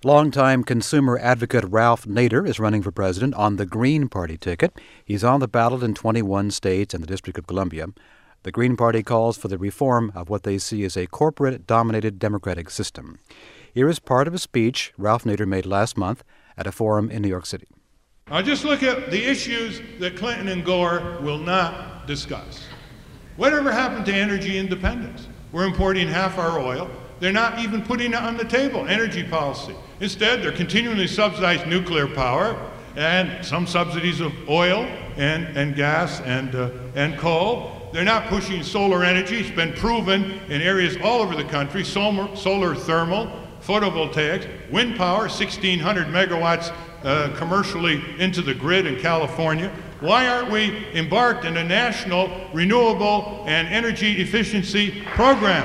Longtime consumer advocate Ralph Nader is running for president on the Green Party ticket. He's on the ballot in 21 states and the District of Columbia. The Green Party calls for the reform of what they see as a corporate-dominated democratic system. Here is part of a speech Ralph Nader made last month at a forum in New York City. Now just look at the issues that Clinton and Gore will not discuss. Whatever happened to energy independence? We're importing half our oil. They're not even putting it on the table, energy policy. Instead, they're continually subsidizing nuclear power and some subsidies of oil and gas and coal. They're not pushing solar energy. It's been proven in areas all over the country, solar thermal, photovoltaics, wind power, 1,600 megawatts commercially into the grid in California. Why aren't we embarked in a national renewable and energy efficiency program?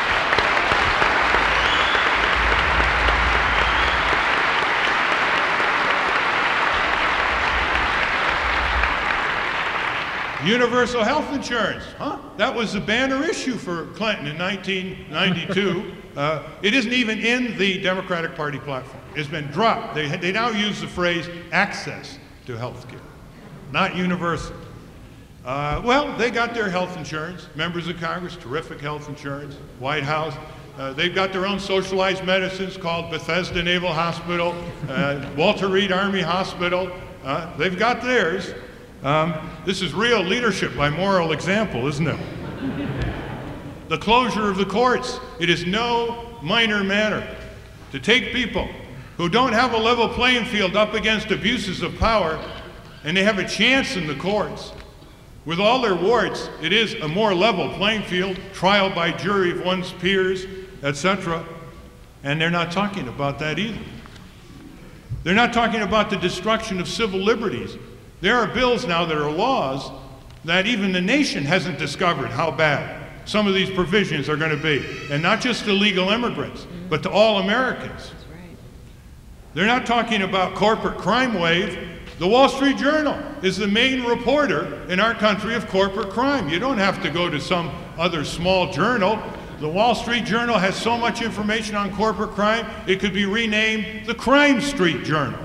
Universal health insurance, That was the banner issue for Clinton in 1992. It isn't even in the Democratic Party platform. It's been dropped. They now use the phrase access to health care, not universal. Well, they got their health insurance. Members of Congress, terrific health insurance. White House. They've got their own socialized medicines called Bethesda Naval Hospital, Walter Reed Army Hospital. They've got theirs. This is real leadership by moral example, isn't it? The closure of the courts. It is no minor matter to take people who don't have a level playing field up against abuses of power, and they have a chance in the courts. With all their warts, it is a more level playing field, trial by jury of one's peers, etc. And they're not talking about that either. They're not talking about the destruction of civil liberties. There are bills now that are laws that even the nation hasn't discovered how bad some of these provisions are going to be. And not just to illegal immigrants, but to all Americans. They're not talking about corporate crime wave. The Wall Street Journal is the main reporter in our country of corporate crime. You don't have to go to some other small journal. The Wall Street Journal has so much information on corporate crime, it could be renamed the Crime Street Journal.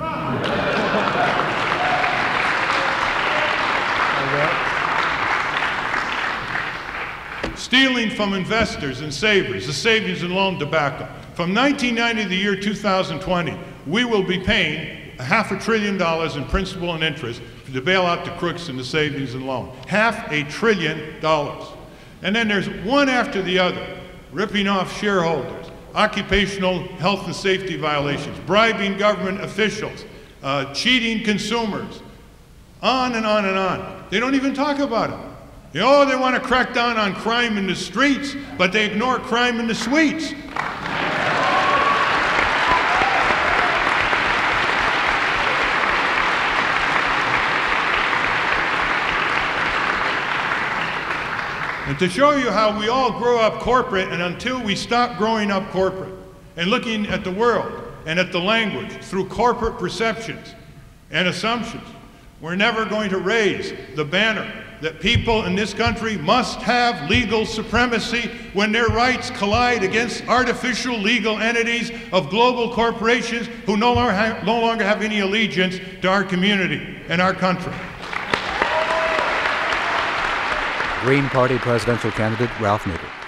Stealing from investors and savers, the savings and loan debacle. From 1990 to the year 2020, we will be paying $500 billion in principal and interest to bail out the crooks in the savings and loan. $500 billion. And then there's one after the other, ripping off shareholders, occupational health and safety violations, bribing government officials, cheating consumers, on and on and on. They don't even talk about it. They want to crack down on crime in the streets, but they ignore crime in the suites. And to show you how we all grow up corporate, and until we stop growing up corporate and looking at the world and at the language through corporate perceptions and assumptions, we're never going to raise the banner that people in this country must have legal supremacy when their rights collide against artificial legal entities of global corporations who no longer have any allegiance to our community and our country. Green Party presidential candidate Ralph Nader.